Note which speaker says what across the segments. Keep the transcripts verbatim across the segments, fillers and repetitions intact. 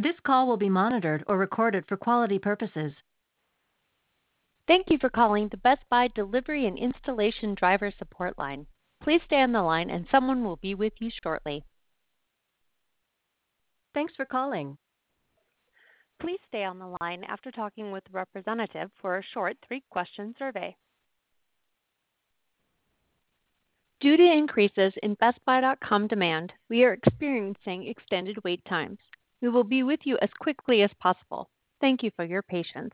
Speaker 1: This call will be monitored or recorded for quality purposes.
Speaker 2: Thank you for calling the Best Buy Delivery and Installation Driver Support Line. Please stay on the line and someone will be with you shortly.
Speaker 1: Thanks for calling.
Speaker 2: Please stay on the line after talking with a representative for a short three-question survey. Due to increases in Best Buy dot com demand, we are experiencing extended wait times. We will be with you as quickly as possible. Thank you for your patience.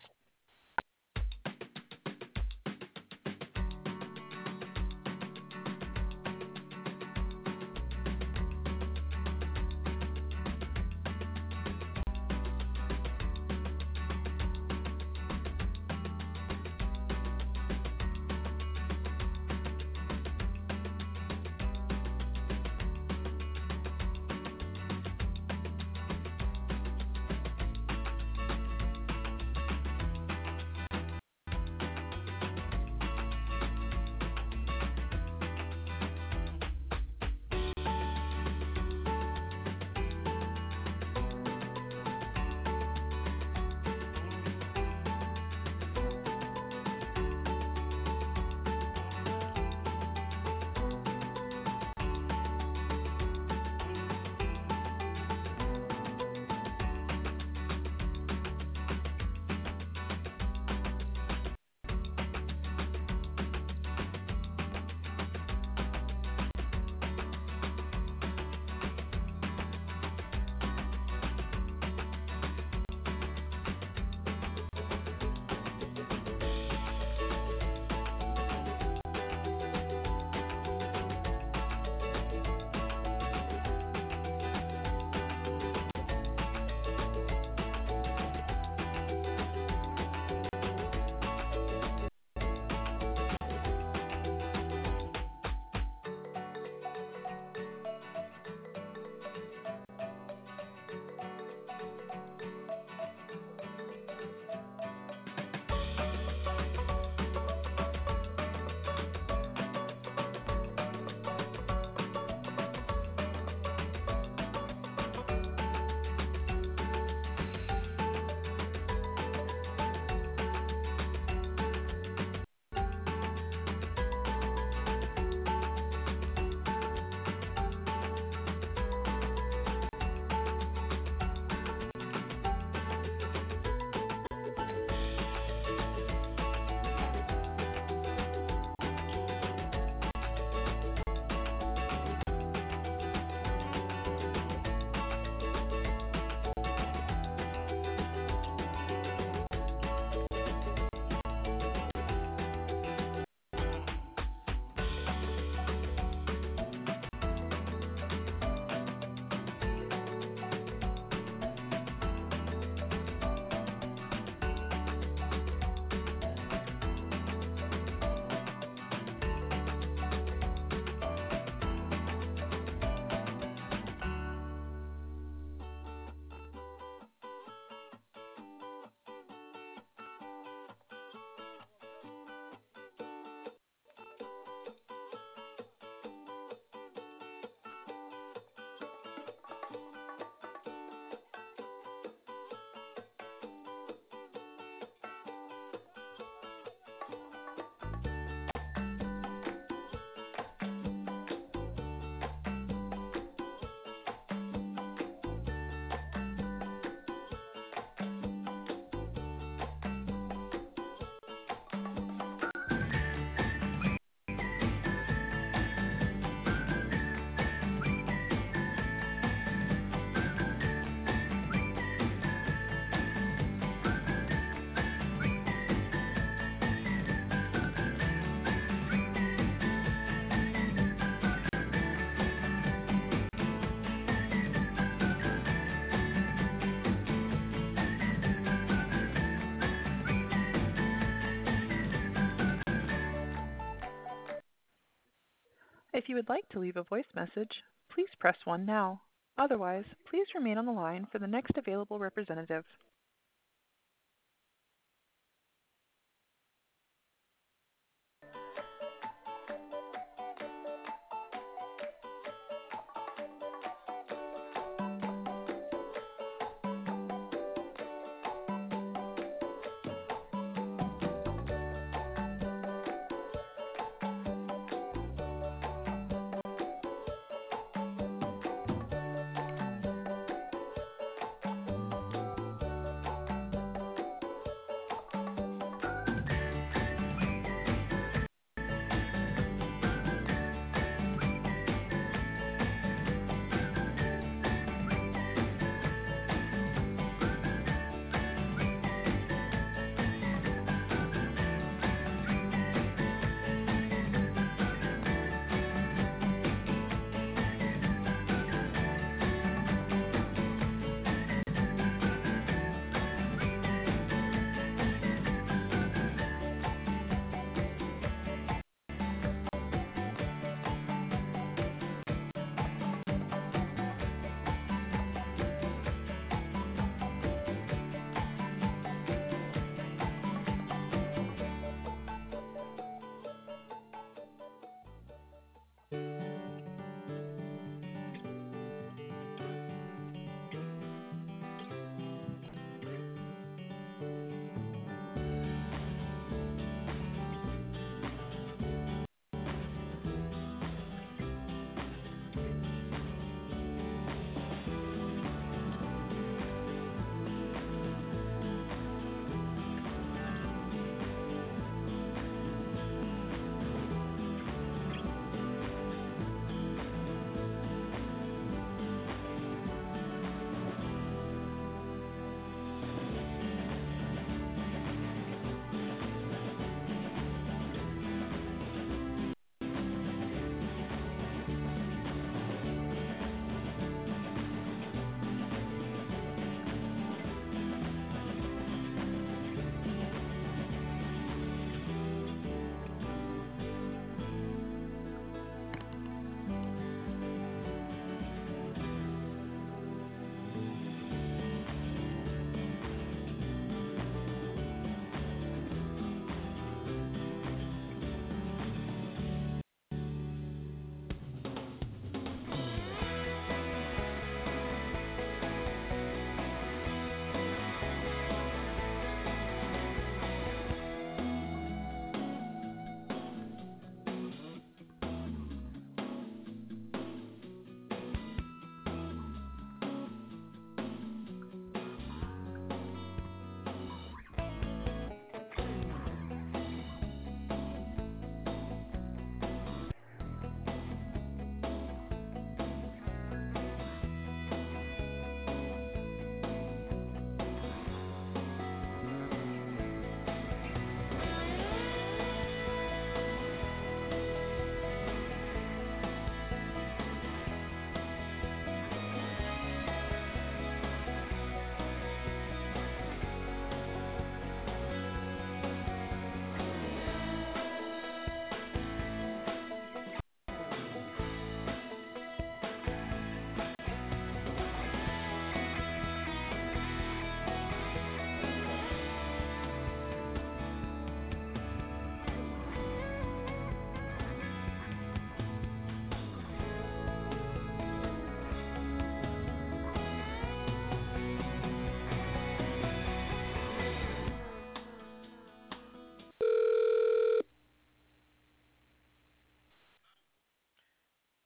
Speaker 3: If you would like to leave a voice message, please press one now. Otherwise, please remain on the line for the next available representative.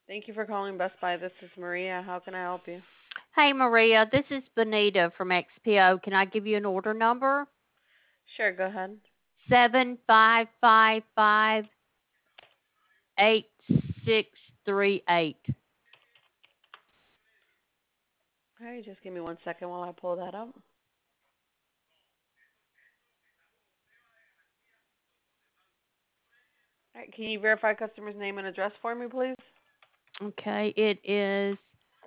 Speaker 4: Thank you for calling Best Buy. This is Maria. How can I help you?
Speaker 2: Hey, Maria, this is Benita from X P O. Can I give you an order number?
Speaker 4: Sure, go ahead.
Speaker 2: Seven five five five eight six three eight.
Speaker 4: All right, just give me one second while I pull that up. All right, can you verify customer's name and address for me, please?
Speaker 2: Okay, it is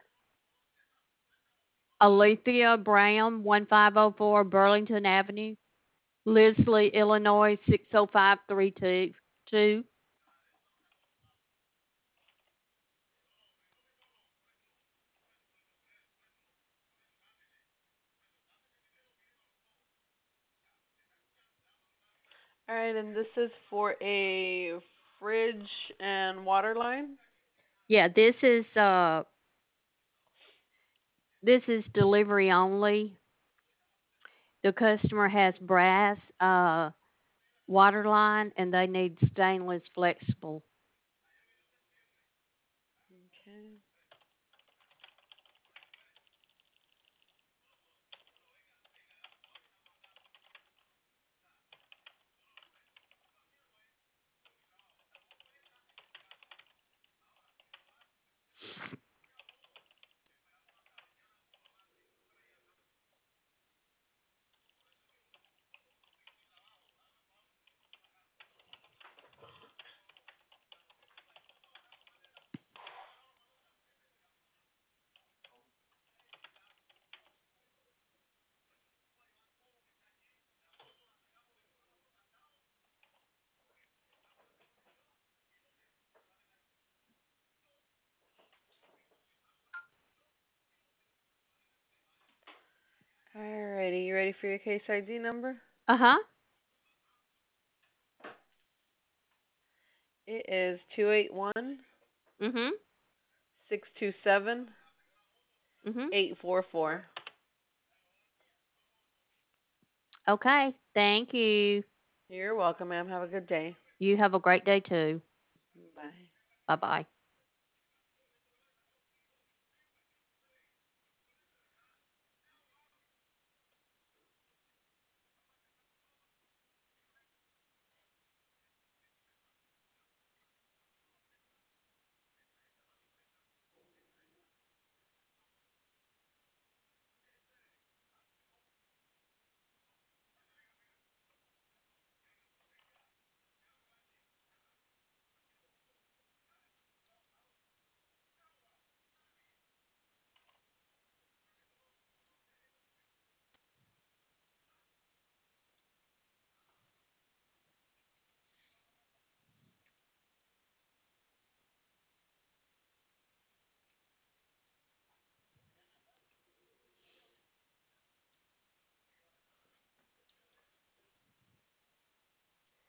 Speaker 2: Alethea Brown, one five oh four Burlington Avenue, Leslie, Illinois, six oh five three two.
Speaker 4: All right, and this is for a fridge and water line?
Speaker 2: Yeah, this is uh this is delivery only. The customer has brass uh water line and they need stainless flexible.
Speaker 4: Okay. All righty, you ready for your case I D number?
Speaker 2: Uh-huh.
Speaker 4: It is two eight one
Speaker 2: Mhm.
Speaker 4: six two seven
Speaker 2: Mhm.
Speaker 4: eight four four.
Speaker 2: Okay. Thank you.
Speaker 4: You're welcome, ma'am. Have a good day.
Speaker 2: You have a great day too.
Speaker 4: Bye.
Speaker 2: Bye-bye.